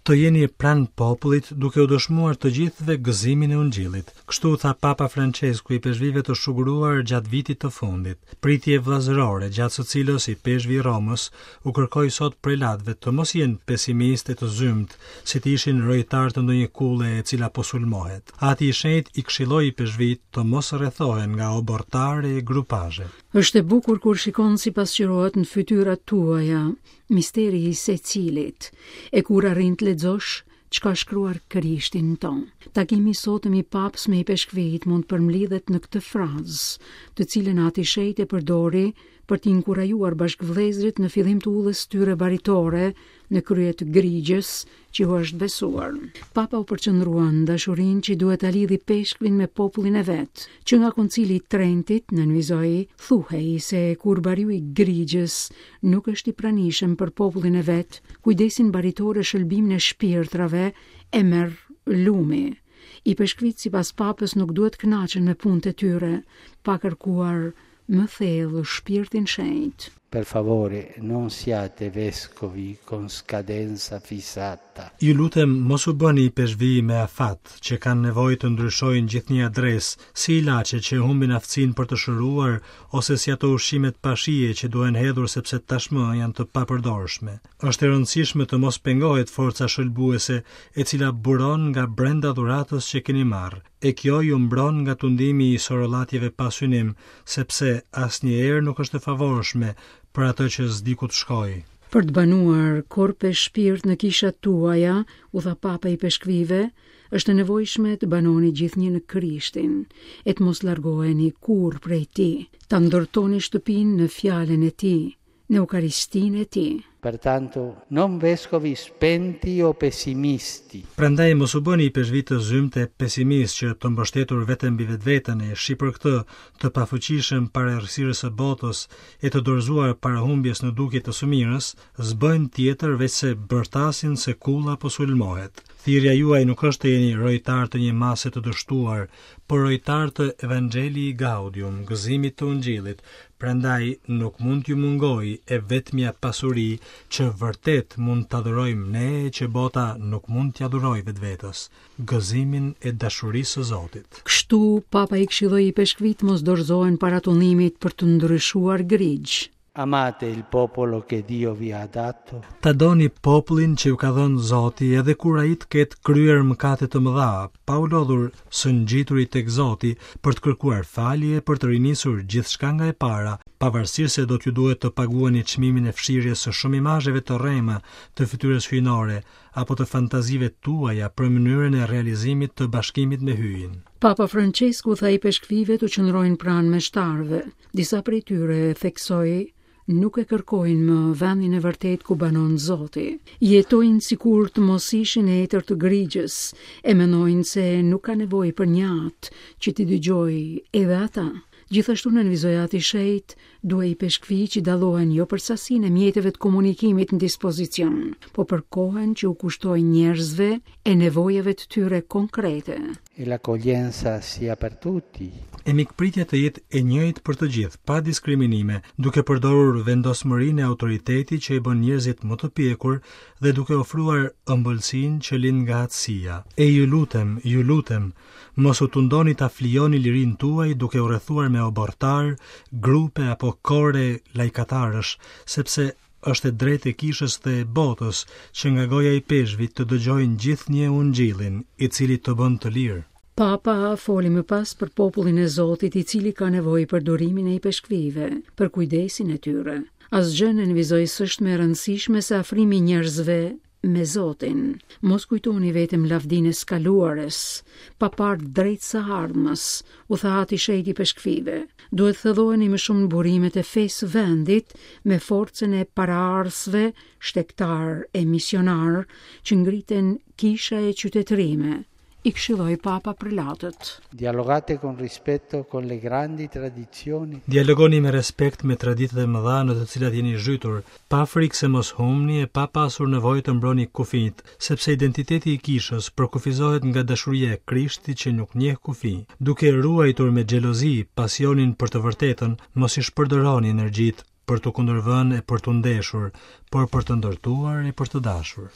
të jeni pranë popullit duke u dëshmuar të gjithëve gëzimin e Ungjillit. Kështu tha Papa Francesku i peshqvive të shuguruar gjatë vitit të fundit. Pritje vllazërore gjatë së cilës i peshqvi i Romës u kërkoi sot prelatëve të mos jenë pesimistë e të zymt, si të ishin rojtar të ndonjë kulle e cila po sulmohet. Ati i shenjtë i këshilloi peshqvit të mos rrethohen nga obortare e grupazhe. Është e bukur kur shikon si pasqyrohet në fytyrat tuaja misteri i secilit, e kur arrin të lexosh çka shkruar Krishtin ton. Takimi sotëm i papës me i peshqvit mund përmlidhet në këtë frazë, të cilën ati shejt e përdori për t'i inkurajuar bashkëvëllezërit në fillim të udhës tyre baritore në krye të Grigjës që u është besuar. Papa u përqendrua në dashurinë që duhet ta lidhi peshkvin me popullin e vet, që nga Koncili i Trentit nënvizoi thuhej se kur bariu i Grigjës nuk është i pranishëm për popullin e vet, kujdesin baritore shëlbimin e shpirtrave e merr lumi. I peshkvit sipas papës nuk duhet kënaqen me punët e tyre, pa kërkuar më thellë shpirtin shenjtë. Per favore, non siate vescovi con scadenza fissata. Ju lutem mos u bëni peshqvi me afat që kanë nevojë të ndryshojnë gjithnjë adresë, si ilaçe që humbin aftësinë për të shëruar ose si ato ushqimet pa shije që duhen hedhur sepse tashmë janë të papërdorshme. Është e rëndësishme të mos pengohet forca shëlbuese e cila buron nga brenda dhuratës që keni marrë. E kjo ju mbron nga tundimi i sorollatjeve pa synim, sepse asnjëherë nuk është e favorshme për atë që s'diku të shkojë. Për të banuar korpe shpirt në kishat tuaja, u tha Papa i peshkvive, është e nevojshme të banoni gjithnjë në Krishtin, e të mos largoheni kur prej tij, ta ndërtoni shtëpinë në fjalën e tij, në Eukaristinë e tij. Pertanto, non vescovi spenti o pessimisti. Prandaj mos u bëni peshqvi të zymt e pesimist që të mbështetur vetëm mbi vetveten e shqipër këtë të pafuqishëm para errësirës së botës e të dorëzuar para humbjes në dukje të sëmirës, s'bëjnë tjetër veç se bërtasin se kulla po sulmohet. Thirrja juaj nuk është të jeni rojtar të një mase të dështuar, por rojtar të Evangelii Gaudium, gëzimit të Ungjillit. Prandaj nuk mund t'ju mungoj e vetmja pasuri që vërtet mund të adhurojmë ne, që bota nuk mund t'ja adhurojë vetvetes, gëzimin e dashurisë së Zotit. Kështu Papa i këshilloi i peshkvit mos dorëzohen para tullnimit për të ndryshuar Grigj. Amate il popolo che Dio vi ha dato. Ta doni popullin që ju ka dhënë Zoti edhe kur ai të ketë kryer mëkate të mëdha, pa u lodhur së ngjiturit tek Zoti për të kërkuar falje, për të rinisur gjithçka nga e para, pavarësisht se do t'ju duhet të paguani çmimin e fshirjes së shumë imazheve të rrema të fytyrës hyjnore apo të fantazive tuaja për mënyrën e realizimit të bashkimit me hyjin. Papa Francesku tha i peshkvive të qëndrojnë pranë meshtarëve. Disa prej tyre theksoi nuk e kërkojnë më vendin e vërtet ku banon Zoti. Jetojnë sikur të mos ishin e etër të Grigjës, e mendojnë se nuk ka nevojë për një atë që t'i dëgjojë edhe ata. Gjithashtu nënvizoi ati shejt, duhej i peshkvi që dallohen jo për sasinë e mjeteve të komunikimit në dispozicion, po për kohën që u kushtoi njerëzve e nevojave të tyre konkrete. E l'accoglienza sia per tutti. E mikpritja të jetë e njëjtë për të gjithë, pa diskriminime, duke përdorur vendosmërinë e autoritetit që i bën njerëzit më të pjekur dhe duke ofruar ëmbëlsinë që lind nga atësia. E ju lutem, mos u tundoni ta flijoni lirinë tuaj duke u rrethuar me obortar, grupe apo kore lajkatarësh, sepse është e drejtë e kishës dhe e botës që nga goja i peshqvit të dëgjojnë gjithnjë Ungjillin, i cili të bën të lirë. Papa foli më pas për popullin e Zotit i cili ka nevojë për durimin e i peshkvive, për kujdesin e tyre. Asgjë nënvizoi s'është më e rëndësishme se afrimi i njerëzve me Zotin. Mos kujtoni vetëm lavdinë e skaluarës, pa parë drejt së ardhmës, u tha ati shejt i peshkvive. Duhet thëdhoheni më shumë në burimet e fesë vendit me forcën e paraardhësve, shtektar e misionar që ngriten kisha e qytetërime. I këshilloi Papa prelatët. Dialogate con rispetto con le grandi tradizioni. Dialogoni me respekt me traditat e mëdha në të cilat jeni zhytur, pa frikë se mos humni e pa pasur nevojë të mbroni kufijt, sepse identiteti i kishës përkufizohet nga dashuria e Krishtit që nuk njeh kufi. Duke ruajtur me xhelozi pasionin për të vërtetën, mos i shpërdoroni energjitë për të kundërvënë e për të ndeshur, por për të ndërtuar e për të dashur.